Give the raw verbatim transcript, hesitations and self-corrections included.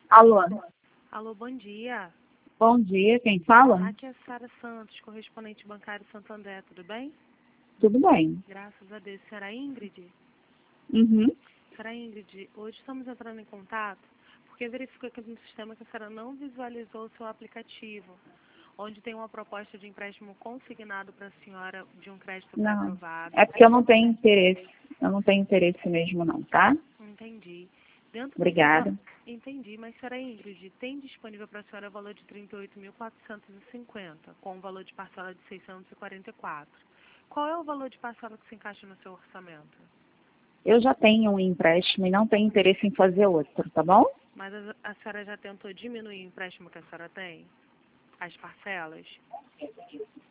Alô, Alô, bom dia. bom dia, quem fala? Aqui é a Sara Santos, correspondente bancário Santander, tudo bem? Tudo bem. Graças a Deus. Senhora Ingrid? Uhum. Senhora Ingrid, hoje estamos entrando em contato porque verificou aqui no sistema que a senhora não visualizou o seu aplicativo, onde tem uma proposta de empréstimo consignado para a senhora de um crédito Não, pré-aprovado. é porque eu não tenho interesse. Eu não tenho interesse mesmo não, tá? Entendi. Dentro do Obrigada. total... Entendi, mas senhora Ingrid, tem disponível para a senhora o valor de trinta e oito mil quatrocentos e cinquenta, com o valor de parcela de seiscentos e quarenta e quatro. Qual é o valor de parcela que se encaixa no seu orçamento? Eu já tenho um empréstimo e não tenho interesse em fazer outro, tá bom? Mas a, a senhora já tentou diminuir o empréstimo que a senhora tem? As parcelas?